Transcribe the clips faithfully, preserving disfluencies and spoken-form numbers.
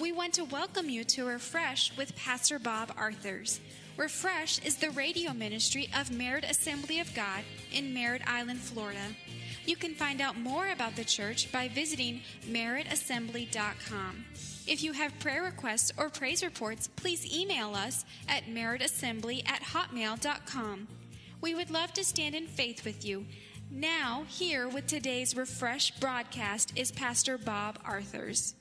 We want to welcome you to Refresh with Pastor Bob Arthurs. Refresh is the radio ministry of Merritt Assembly of God in Merritt Island, Florida. You can find out more about the church by visiting merritt assembly dot com. If you have prayer requests or praise reports, please email us at merritt assembly at hotmail dot com. We would love to stand in faith with you. Now, here with today's Refresh broadcast is Pastor Bob Arthurs.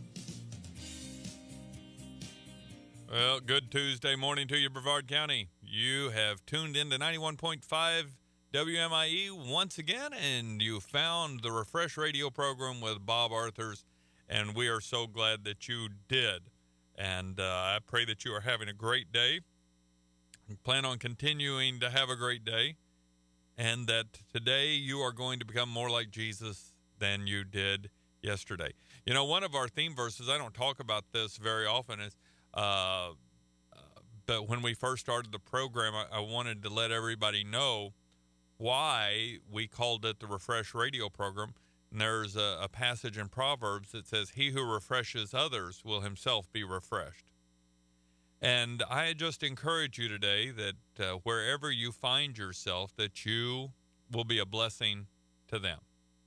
Well, good Tuesday morning to you, Brevard County. You have tuned in to ninety-one point five W M I E once again, and you found the Refresh radio program with Bob Arthurs, and we are so glad that you did. And uh, I pray that you are having a great day, and plan on continuing to have a great day, and that today you are going to become more like Jesus than you did yesterday. You know, one of our theme verses, I don't talk about this very often, is Uh, uh, but when we first started the program, I, I wanted to let everybody know why we called it the Refresh radio program. And there's a, a passage in Proverbs that says, "He who refreshes others will himself be refreshed." And I just encourage you today that uh, wherever you find yourself, that you will be a blessing to them.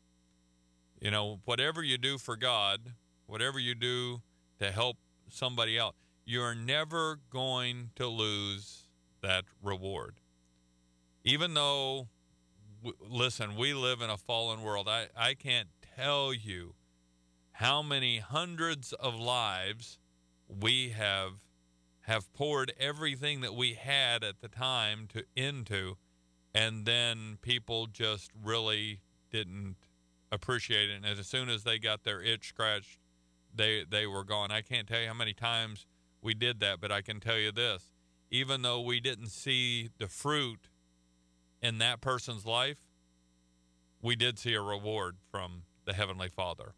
You know, whatever you do for God, whatever you do to help somebody else, you're never going to lose that reward. Even though, w- listen, we live in a fallen world. I, I can't tell you how many hundreds of lives we have have poured everything that we had at the time to into, and then people just really didn't appreciate it. And as soon as they got their itch scratched, they they were gone. I can't tell you how many times we did that, but I can tell you this: even though we didn't see the fruit in that person's life, we did see a reward from the Heavenly Father.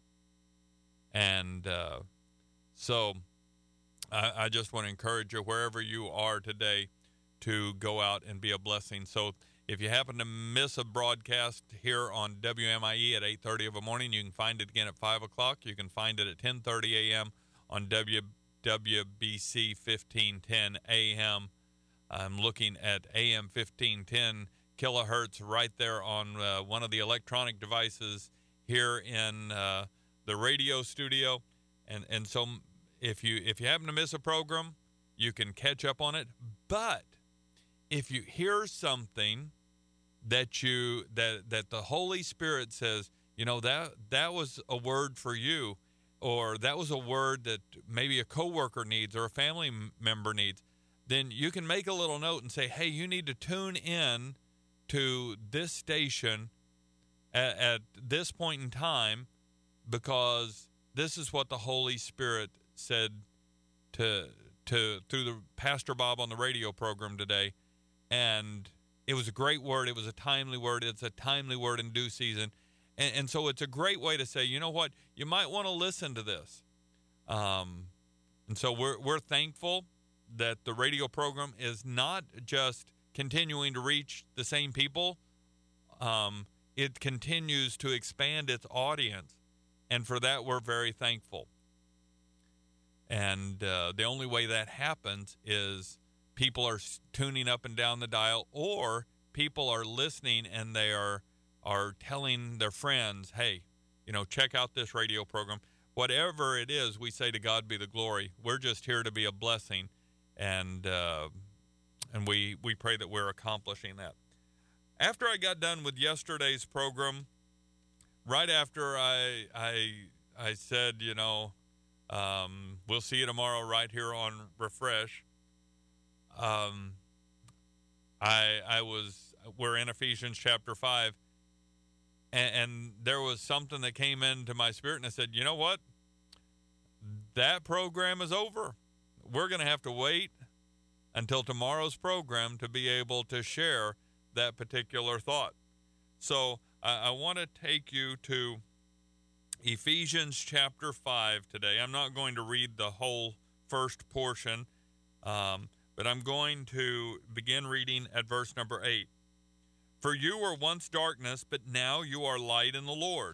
And uh, so I, I just want to encourage you, wherever you are today, to go out and be a blessing. So if you happen to miss a broadcast here on W M I E at eight thirty of a morning, you can find it again at five o'clock. You can find it at ten thirty a.m. on W W B C fifteen ten A M. I'm looking at A M fifteen ten kilohertz right there on uh, one of the electronic devices here in uh, the radio studio. And and so if you if you happen to miss a program, you can catch up on it. But if you hear something that you that that the Holy Spirit says, you know, that that was a word for you, or that was a word that maybe a coworker needs or a family m- member needs, then you can make a little note and say, hey, you need to tune in to this station at, at this point in time, because this is what the Holy Spirit said to to through the Pastor Bob on the radio program today. And it was a great word. It was a timely word. It's a timely word in due season. And, and so it's a great way to say, you know what, you might want to listen to this. Um, and so we're we're thankful that the radio program is not just continuing to reach the same people. Um, it continues to expand its audience. And for that, we're very thankful. And uh, the only way that happens is people are tuning up and down the dial, or people are listening and they are are telling their friends, hey, you know, check out this radio program. Whatever it is, we say to God be the glory. We're just here to be a blessing, and uh, and we, we pray that we're accomplishing that. After I got done with yesterday's program, right after I I I said, you know, um, we'll see you tomorrow right here on Refresh. Um, I I was we're in Ephesians chapter five, and, and there was something that came into my spirit, and I said, you know what? That program is over. We're going to have to wait until tomorrow's program to be able to share that particular thought. So I, I want to take you to Ephesians chapter five today. I'm not going to read the whole first portion, um, but I'm going to begin reading at verse number eight. For you were once darkness, but now you are light in the Lord.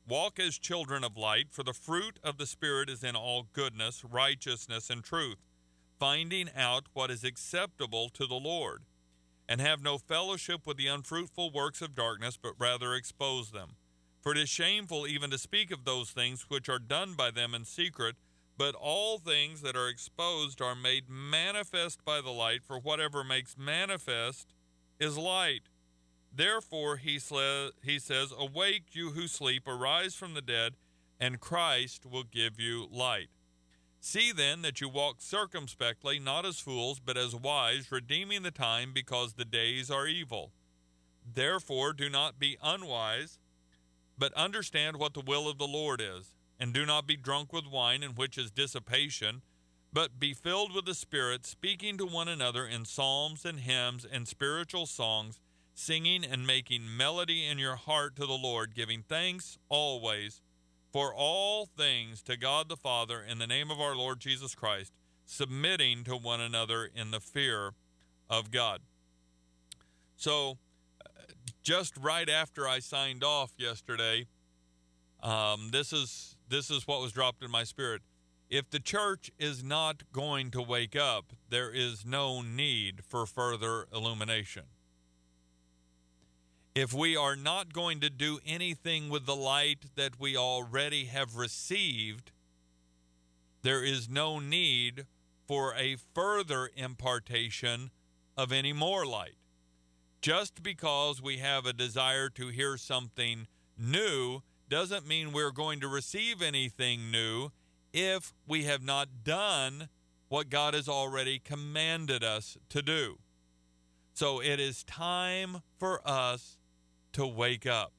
Walk as children of light, for the fruit of the Spirit is in all goodness, righteousness, and truth, finding out what is acceptable to the Lord. And have no fellowship with the unfruitful works of darkness, but rather expose them. For it is shameful even to speak of those things which are done by them in secret, but all things that are exposed are made manifest by the light, for whatever makes manifest is light. Therefore, he, sle- he says, awake, you who sleep, arise from the dead, and Christ will give you light. See then that you walk circumspectly, not as fools, but as wise, redeeming the time, because the days are evil. Therefore do not be unwise, but understand what the will of the Lord is. And do not be drunk with wine, in which is dissipation, but be filled with the Spirit, speaking to one another in psalms and hymns and spiritual songs, singing and making melody in your heart to the Lord, giving thanks always for all things to God the Father in the name of our Lord Jesus Christ, submitting to one another in the fear of God. So, just right after I signed off yesterday, um, this is this is what was dropped in my spirit. If the church is not going to wake up, there is no need for further illumination. If we are not going to do anything with the light that we already have received, there is no need for a further impartation of any more light. Just because we have a desire to hear something new doesn't mean we're going to receive anything new if we have not done what God has already commanded us to do. So it is time for us to wake up.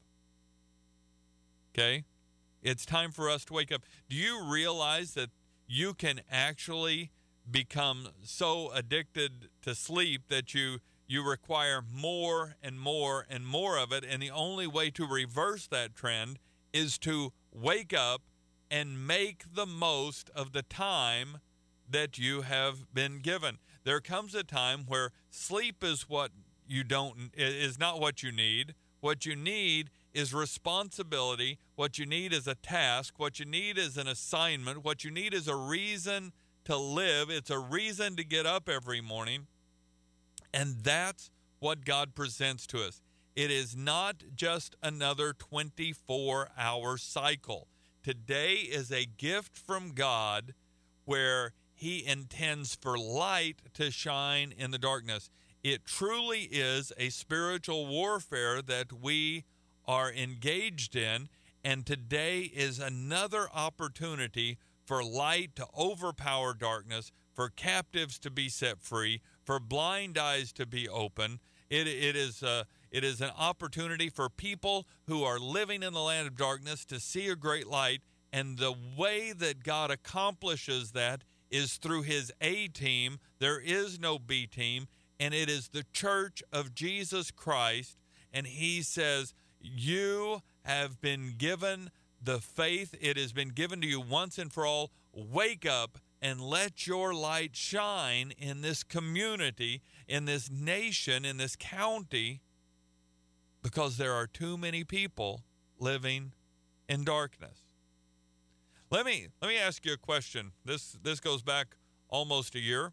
Okay? It's time for us to wake up. Do you realize that you can actually become so addicted to sleep that you you require more and more and more of it, and the only way to reverse that trend is to wake up and make the most of the time that you have been given. There comes a time where sleep is what you don't is not what you need. What you need is responsibility. What you need is a task. What you need is an assignment. What you need is a reason to live. It's a reason to get up every morning. And that's what God presents to us. It is not just another twenty-four hour cycle. Today is a gift from God where he intends for light to shine in the darkness. It truly is a spiritual warfare that we are engaged in, and today is another opportunity for light to overpower darkness, for captives to be set free, for blind eyes to be open. It, it is uh, it is an opportunity for people who are living in the land of darkness to see a great light, and the way that God accomplishes that is through his A team. There is no B team, and it is the church of Jesus Christ, and he says, you have been given the faith. It has been given to you once and for all. Wake up and let your light shine in this community, in this nation, in this county, because there are too many people living in darkness. Let me let me ask you a question. This this goes back almost a year.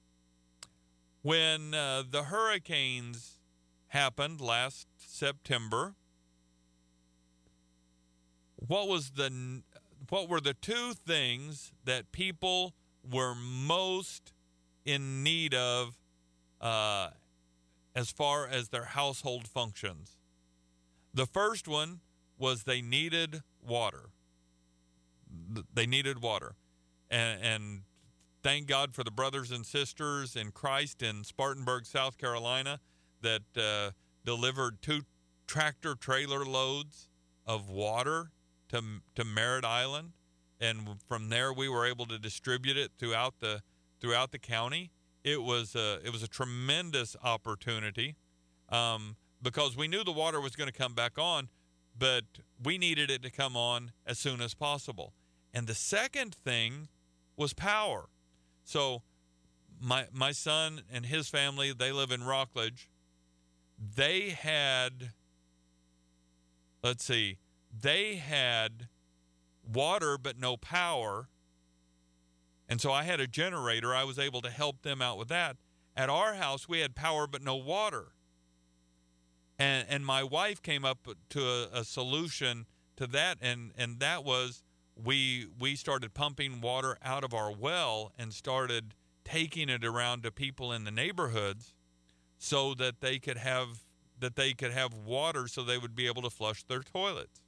When uh, the hurricanes happened last September, what was the what were the two things that people were most in need of uh, as far as their household functions? The first one was they needed water. They needed water. And, and thank God for the brothers and sisters in Christ in Spartanburg, South Carolina, that uh, delivered two tractor trailer loads of water to to Merritt Island, and from there we were able to distribute it throughout the throughout the county. It was a, it was a tremendous opportunity um, because we knew the water was going to come back on, but we needed it to come on as soon as possible. And the second thing was power. So my my son and his family, they live in Rockledge. They had, let's see, they had water but no power. And so I had a generator. I was able to help them out with that. At our house, we had power but no water. And and my wife came up to a, a solution to that, and, and that was we we started pumping water out of our well and started taking it around to people in the neighborhoods so that they could have that they could have water so they would be able to flush their toilets.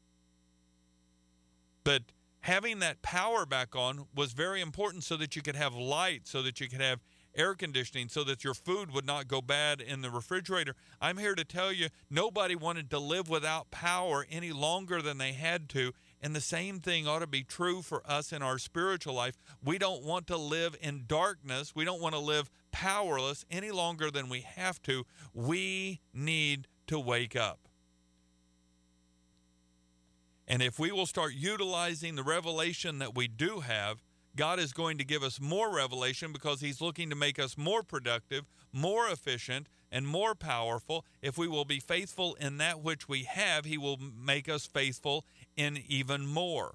But having that power back on was very important so that you could have light, so that you could have air conditioning, so that your food would not go bad in the refrigerator. I'm here to tell you, nobody wanted to live without power any longer than they had to. And the same thing ought to be true for us in our spiritual life. We don't want to live in darkness. We don't want to live powerless any longer than we have to. We need to wake up. And if we will start utilizing the revelation that we do have, God is going to give us more revelation because he's looking to make us more productive, more efficient, and more powerful. If we will be faithful in that which we have, he will make us faithful in even more.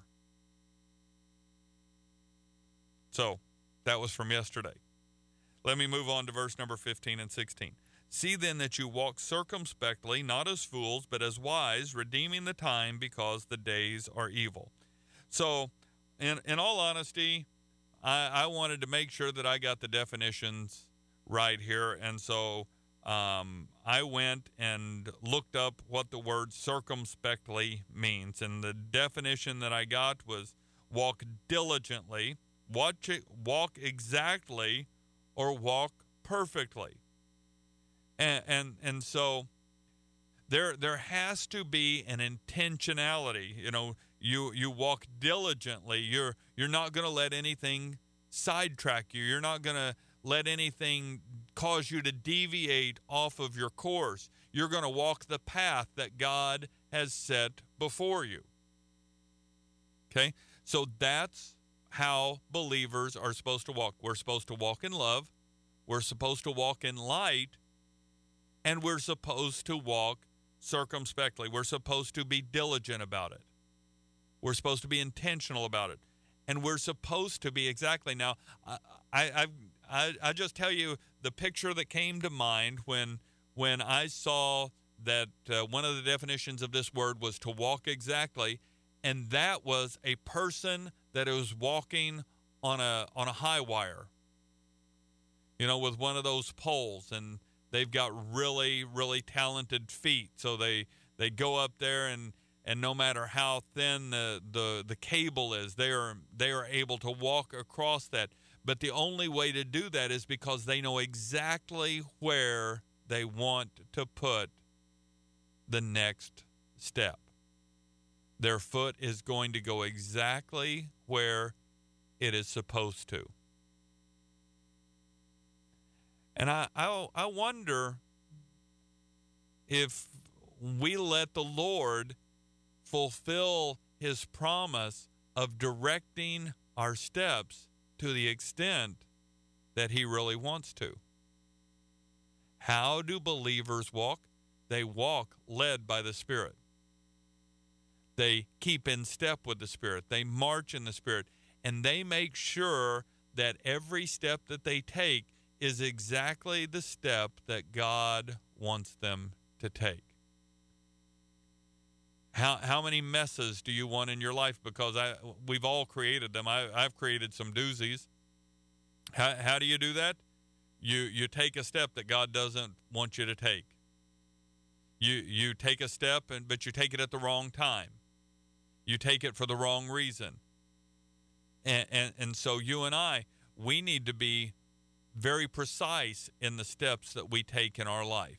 So, that was from yesterday. Let me move on to verse number fifteen and sixteen. See then that you walk circumspectly, not as fools, but as wise, redeeming the time because the days are evil. So, in, in all honesty, I, I wanted to make sure that I got the definitions right here. And so um, I went and looked up what the word circumspectly means. And the definition that I got was walk diligently, watch it, walk exactly, or walk perfectly. And, and and so there there has to be an intentionality. You know, you you walk diligently. You're you're not going to let anything sidetrack you. You're not going to let anything cause you to deviate off of your course. You're going to walk the path that God has set before you. Okay? So that's how believers are supposed to walk. We're supposed to walk in love. We're supposed to walk in light. And we're supposed to walk circumspectly. We're supposed to be diligent about it. We're supposed to be intentional about it. And we're supposed to be exactly. Now, I I I, I just tell you the picture that came to mind when when I saw that uh, one of the definitions of this word was to walk exactly, and that was a person that was walking on a on a high wire. You know, with one of those poles, and they've got really, really talented feet. So they, they go up there, and, and no matter how thin the, the, the cable is, they are they are able to walk across that. But the only way to do that is because they know exactly where they want to put the next step. Their foot is going to go exactly where it is supposed to. And I, I I wonder if we let the Lord fulfill his promise of directing our steps to the extent that he really wants to. How do believers walk? They walk led by the Spirit. They keep in step with the Spirit. They march in the Spirit. And they make sure that every step that they take is exactly the step that God wants them to take. How how many messes do you want in your life? Because I we've all created them. I, I've created some doozies. How how do you do that? You you take a step that God doesn't want you to take. You you take a step, and but you take it at the wrong time. You take it for the wrong reason. And and, and so you and I, we need to be very precise in the steps that we take in our life.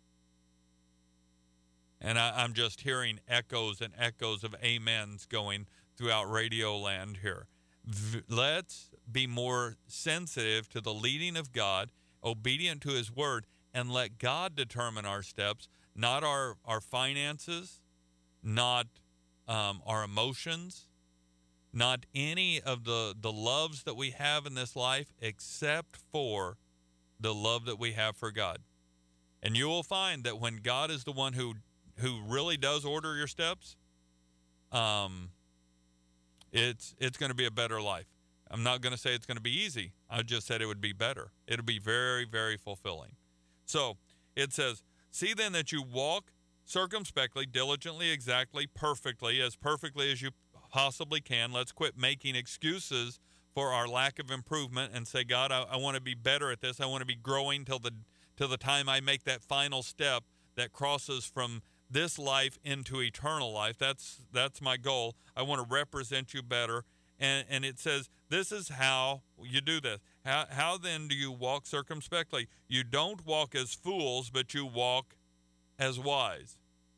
And I, I'm just hearing echoes and echoes of amens going throughout Radio Land here. V- let's be more sensitive to the leading of God, obedient to his word, and let God determine our steps, not our, our finances, not um, our emotions, not any of the, the loves that we have in this life except for the love that we have for God. And you will find that when God is the one who, who really does order your steps, um, it's it's going to be a better life. I'm not going to say it's going to be easy. I just said it would be better. It'll be very, very fulfilling. So it says, see then that you walk circumspectly, diligently, exactly, perfectly, as perfectly as you possibly can. Let's quit making excuses for our lack of improvement and say, God, I, I want to be better at this. I want to be growing till the till the time I make that final step that crosses from this life into eternal life. That's that's my goal. I want to represent you better. And and it says, this is how you do this. How, how then do you walk circumspectly? You don't walk as fools, but you walk as wise.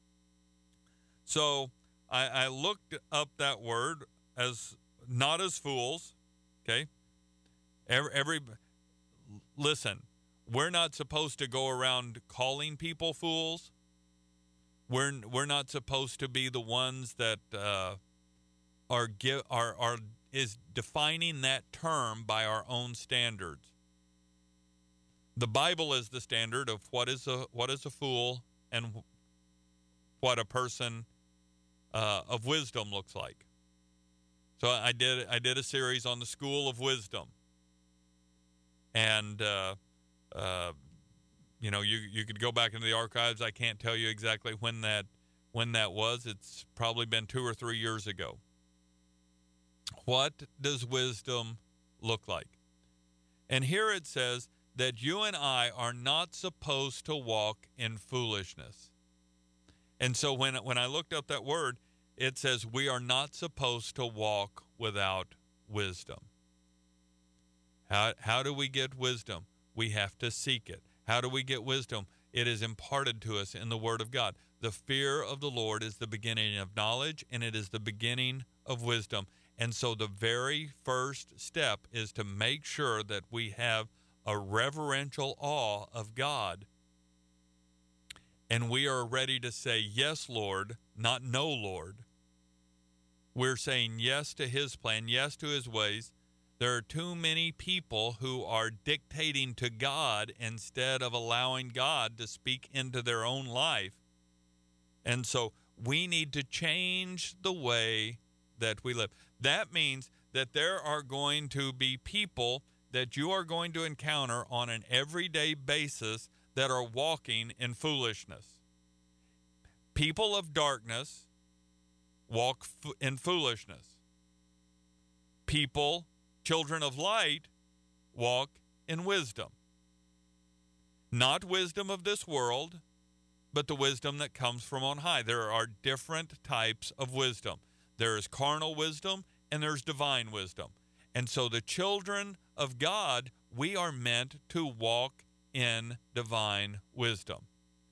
So I, I looked up that word as not as fools. Okay? Every, every listen, we're not supposed to go around calling people fools. We're we're not supposed to be the ones that uh, are give are are is defining that term by our own standards. The Bible is the standard of what is a what is a fool and what a person uh, of wisdom looks like. So I did I did a series on the school of wisdom, and uh, uh, you know you you could go back into the archives. I can't tell you exactly when that when that was. It's probably been two or three years ago. What does wisdom look like? And here it says that you and I are not supposed to walk in foolishness. And so when when I looked up that word, it says we are not supposed to walk without wisdom. How how do we get wisdom? We have to seek it. How do we get wisdom? It is imparted to us in the Word of God. The fear of the Lord is the beginning of knowledge, and it is the beginning of wisdom. And so the very first step is to make sure that we have a reverential awe of God, and we are ready to say, yes, Lord, not no, Lord. We're saying yes to his plan, yes to his ways. There are too many people who are dictating to God instead of allowing God to speak into their own life. And so we need to change the way that we live. That means that there are going to be people that you are going to encounter on an everyday basis that are walking in foolishness. People of darkness walk f- in foolishness. People, children of light, walk in wisdom. Not wisdom of this world, but the wisdom that comes from on high. There are different types of wisdom. There is carnal wisdom and there's divine wisdom. And so the children of God, we are meant to walk in divine wisdom.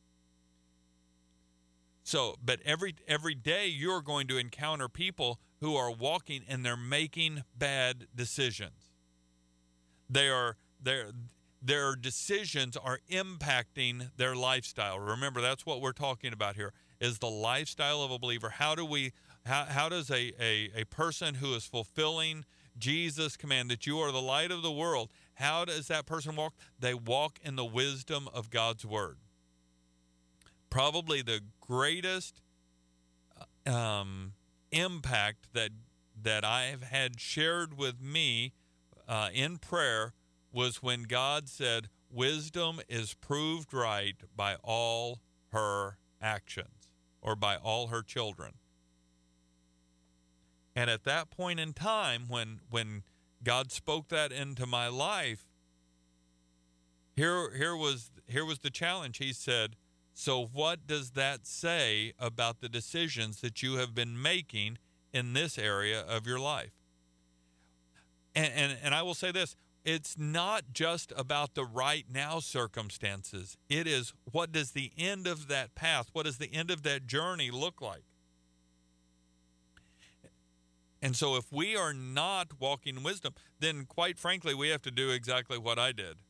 So, but every every day you're going to encounter people who are walking and they're making bad decisions. They are their their decisions are impacting their lifestyle. Remember, that's what we're talking about here, is the lifestyle of a believer. How do we how how does a, a, a person who is fulfilling Jesus' command that you are the light of the world, how does that person walk? They walk in the wisdom of God's word. Probably the greatest um, impact that that I have had shared with me uh, in prayer was when God said, wisdom is proved right by all her actions, or by all her children. And at that point in time, when when God spoke that into my life, here here was here was the challenge. He said, so what does that say about the decisions that you have been making in this area of your life? And and, and I will say this, it's not just about the right now circumstances. It is, what does the end of that path, what does the end of that journey look like? And so if we are not walking in wisdom, then quite frankly, we have to do exactly what I did.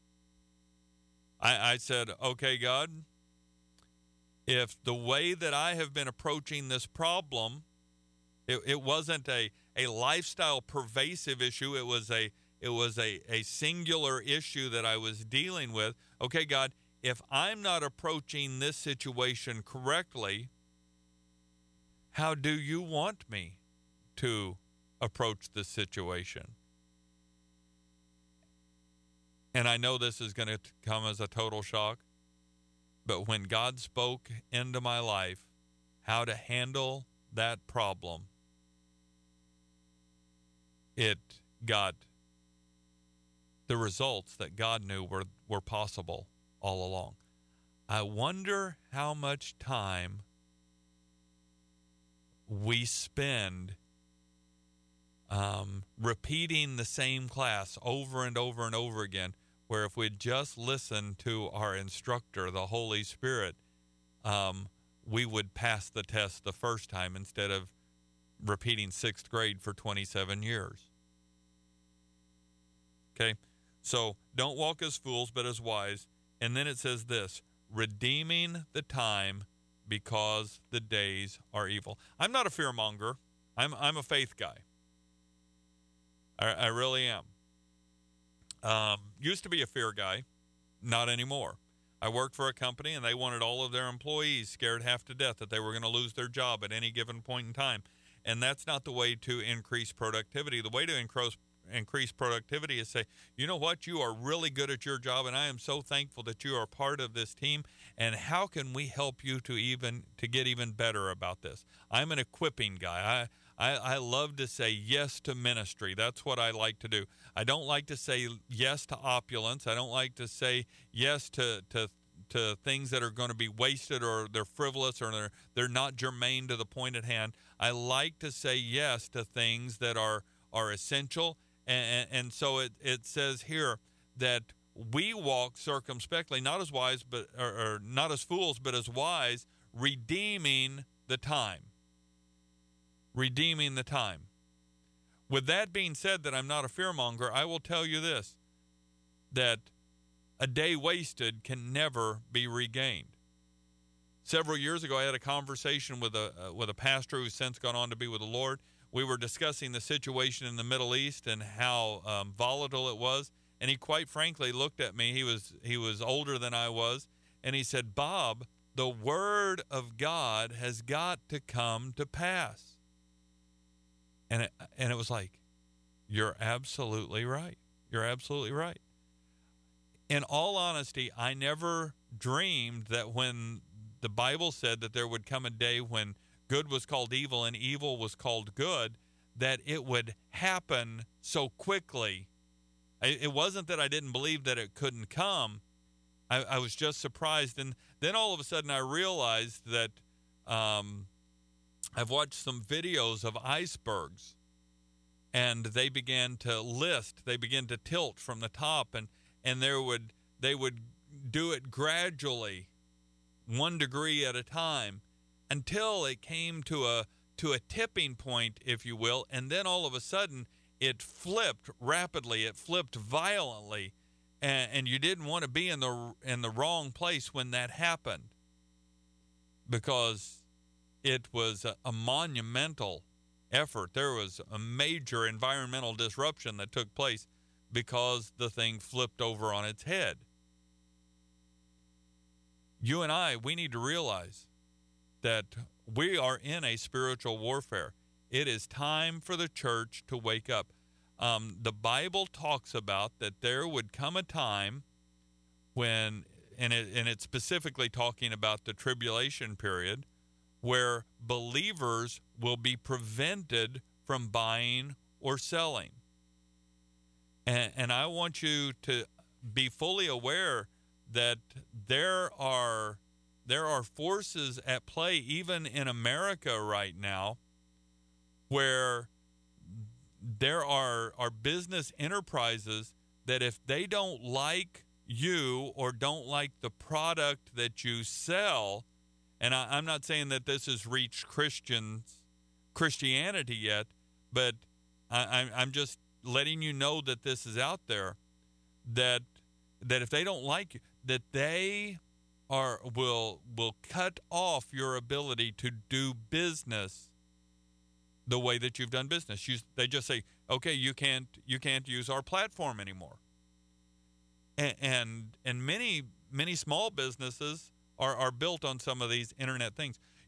I, I said, okay, God, if the way that I have been approaching this problem, it, it wasn't a, a lifestyle pervasive issue, it was a it was a, a singular issue that I was dealing with. Okay, God, if I'm not approaching this situation correctly, How do you want me to approach this situation? And I know this is going to come as a total shock, but when God spoke into my life how to handle that problem, it got the results that God knew were, were possible all along. I wonder how much time we spend um, repeating the same class over and over and over again, where if we'd just listened to our instructor, the Holy Spirit, um, we would pass the test the first time instead of repeating sixth grade for twenty-seven years. Okay, so don't walk as fools, but as wise. And then it says this, redeeming the time because the days are evil. I'm not a fearmonger. I'm I'm a faith guy. I, I really am. Um, used to be a fear guy, not anymore. I worked for a company, and they wanted all of their employees scared half to death that they were going to lose their job at any given point in time. And that's not the way to increase productivity. The way to increase increase productivity is say, you know what, you are really good at your job, and I am so thankful that you are part of this team, and how can we help you to even to get even better about this? I'm an equipping guy. I, I, I love to say yes to ministry. That's what I like to do. I don't like to say yes to opulence. I don't like to say yes to to to things that are going to be wasted or they're frivolous or they're, they're not germane to the point at hand. I like to say yes to things that are, are essential. And, and so it, it says here that we walk circumspectly, not as wise, but or, or not as fools, but as wise, redeeming the time. Redeeming the time. With that being said, that I'm not a fearmonger, I will tell you this, that a day wasted can never be regained. Several years ago, I had a conversation with a uh, with a pastor who's since gone on to be with the Lord. We were discussing the situation in the Middle East and how um, volatile it was. And he quite frankly looked at me. He was he was older than I was. And he said, Bob, the word of God has got to come to pass. And it, and it was like, you're absolutely right. You're absolutely right. In all honesty, I never dreamed that when the Bible said that there would come a day when good was called evil and evil was called good, that it would happen so quickly. I, it wasn't that I didn't believe that it couldn't come. I, I was just surprised. And then all of a sudden I realized that um, I've watched some videos of icebergs, and they began to list. They began to tilt from the top, and, and there would they would do it gradually, one degree at a time, until it came to a to a tipping point, if you will, and then all of a sudden it flipped rapidly. It flipped violently, and, and you didn't want to be in the in the wrong place when that happened, because it was a, a monumental effort. There was a major environmental disruption that took place because the thing flipped over on its head. You and I, we need to realize that we are in a spiritual warfare. It is time for the church to wake up. Um, the Bible talks about that there would come a time when, and, it, and it's specifically talking about the tribulation period, where believers will be prevented from buying or selling. And, and I want you to be fully aware that there are there are forces at play, even in America right now, where there are, are business enterprises that if they don't like you or don't like the product that you sell, and I, I'm not saying that this has reached Christians, Christianity yet, but I, I'm, I'm just letting you know that this is out there, that that if they don't like you, that they are will will cut off your ability to do business the way that you've done business. You, they just say, okay, you can't you can't use our platform anymore. And and, and many many small businesses are, are built on some of these internet things.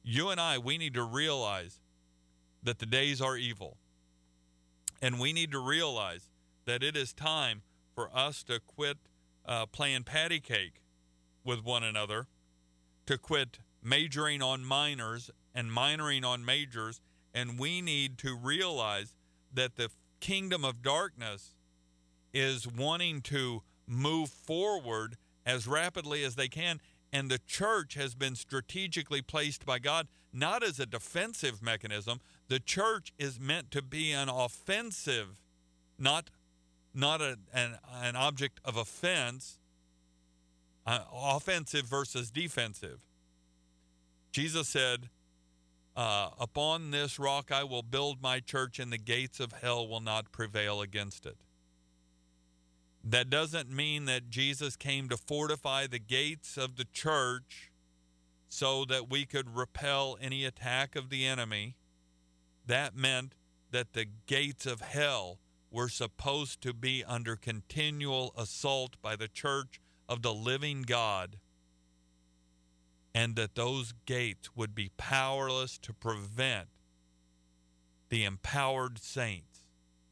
You and I, we need to realize that the days are evil. And we need to realize that it is time for us to quit uh, playing patty cake with one another, to quit majoring on minors and minoring on majors, and we need to realize that the kingdom of darkness is wanting to move forward as rapidly as they can, and the church has been strategically placed by God not as a defensive mechanism. The church is meant to be an offensive, not not a, an, an object of offense, uh, offensive versus defensive. Jesus said, uh, upon this rock I will build my church, and the gates of hell will not prevail against it. That doesn't mean that Jesus came to fortify the gates of the church so that we could repel any attack of the enemy. That meant that the gates of hell were supposed to be under continual assault by the church of the living God, and that those gates would be powerless to prevent the empowered saints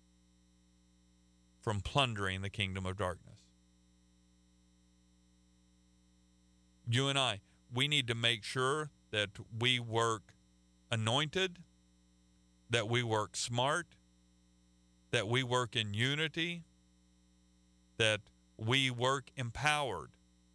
from plundering the kingdom of darkness. You and I, we need to make sure that we work anointed, that we work smart, that we work in unity, that we work empowered.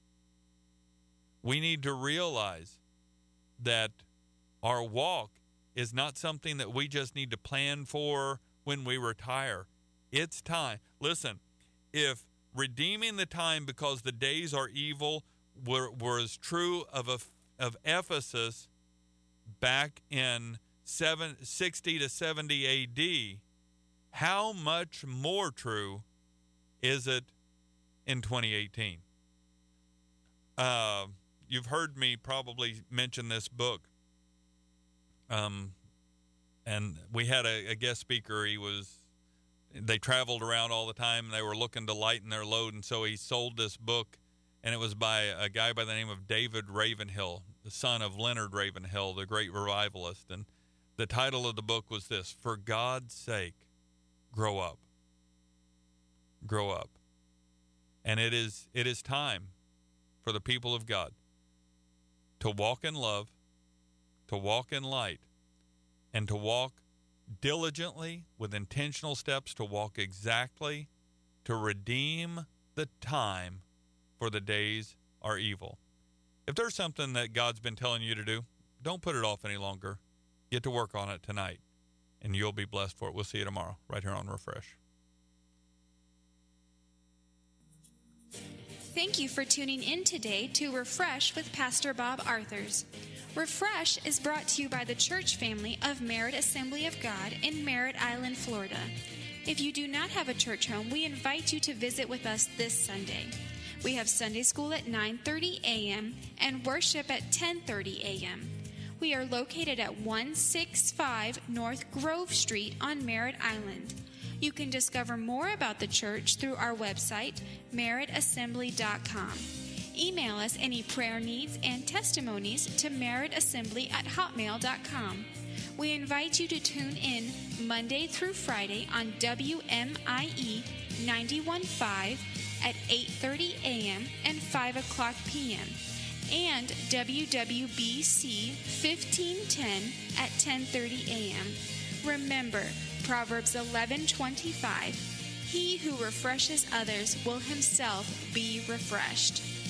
We need to realize that our walk is not something that we just need to plan for when we retire. It's time. Listen, if redeeming the time because the days are evil were, was true of, a, of Ephesus back in seven, sixty to seventy A D, how much more true is it in twenty eighteen? Uh, you've heard me probably mention this book. Um, and we had a, a guest speaker. He was, they traveled around all the time, and they were looking to lighten their load. And so he sold this book, and it was by a guy by the name of David Ravenhill, the son of Leonard Ravenhill, the great revivalist. And the title of the book was this: For God's Sake, Grow Up. Grow up. And it is it is time for the people of God to walk in love, to walk in light, and to walk diligently with intentional steps, to walk exactly, to redeem the time, for the days are evil. If there's something that God's been telling you to do, don't put it off any longer. Get to work on it tonight, and you'll be blessed for it. We'll see you tomorrow right here on Refresh. Thank you for tuning in today to Refresh with Pastor Bob Arthurs. Refresh is brought to you by the church family of Merritt Assembly of God in Merritt Island, Florida. If you do not have a church home, we invite you to visit with us this Sunday. We have Sunday school at nine thirty a.m. and worship at ten thirty a.m. We are located at one sixty-five North Grove Street on Merritt Island. You can discover more about the church through our website, merritt assembly dot com. Email us any prayer needs and testimonies to merrittassembly at hotmail dot com. We invite you to tune in Monday through Friday on W M I E ninety-one point five at eight thirty a.m. and five o'clock p.m. and W W B C fifteen ten at ten thirty a.m. Remember, Proverbs eleven twenty-five, he who refreshes others will himself be refreshed.